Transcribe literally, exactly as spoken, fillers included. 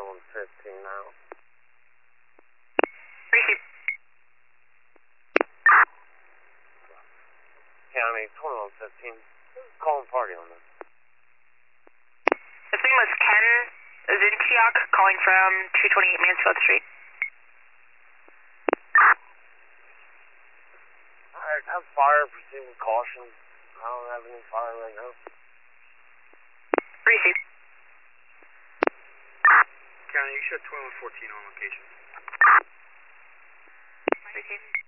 twenty-one fifteen now. Receive. County, twenty-one fifteen. Calling party on this. His name was Ken Zintiak, calling from two twenty-eight Mansfield Street. Alright, have fire, proceed with caution. I don't have any fire right now. Receive. County, you show twenty-one fourteen on location. Receive.